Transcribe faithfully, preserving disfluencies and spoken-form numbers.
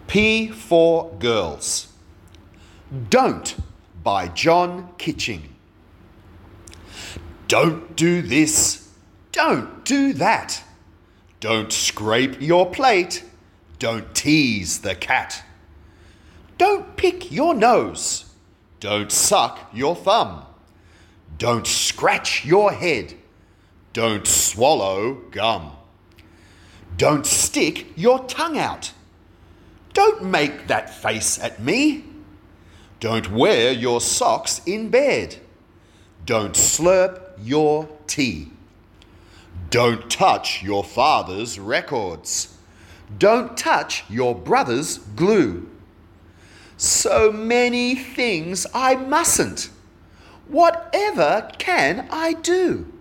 P for Girls. Don't by John Kitching. Don't do this. Don't do that. Don't scrape your plate. Don't tease the cat. Don't pick your nose. Don't suck your thumb. Don't scratch your head. Don't swallow gum. Don't stick your tongue out. Don't make that face at me. Don't wear your socks in bed. Don't slurp your tea. Don't touch your father's records. Don't touch your brother's glue. So many things I mustn't. Whatever can I do?